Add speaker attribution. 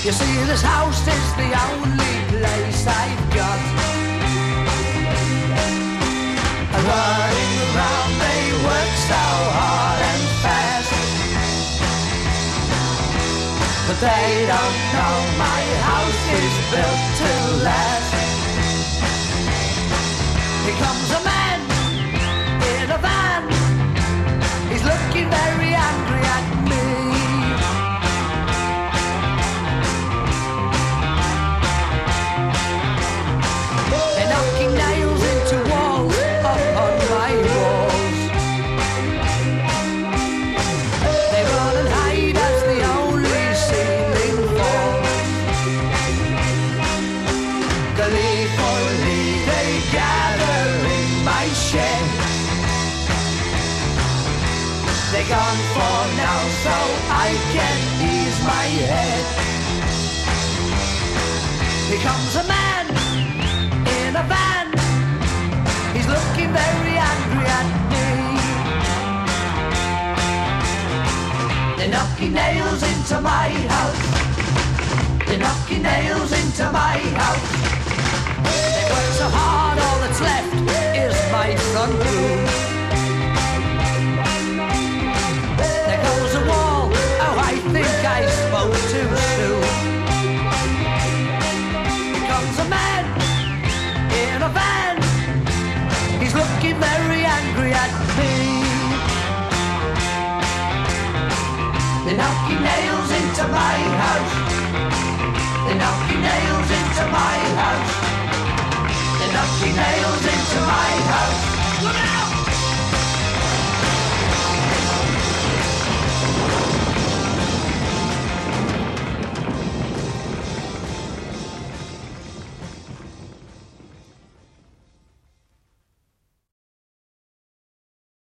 Speaker 1: You see, this house is the only place I've got. And running around, they work so hard and fast, but they don't know my house is built to last. Here comes a man in a van. He's looking very angry at me. They're knocking nails into walls upon my walls. They run and hide as the only ceiling falls. Gleefully they gather in my shed. They're gone for now, so I can ease my head. Here comes a man in a van. He's looking very angry at me. They're knocking nails into my house. They're knocking nails into my house. They work so hard, all that's left is my front room. There goes a wall. Oh, I think I spoke too soon. Here comes a man in a van. He's looking very angry at me. They're knocking nails into my house. They're knocking nails into my house. They're knocking nails into my house. Look out!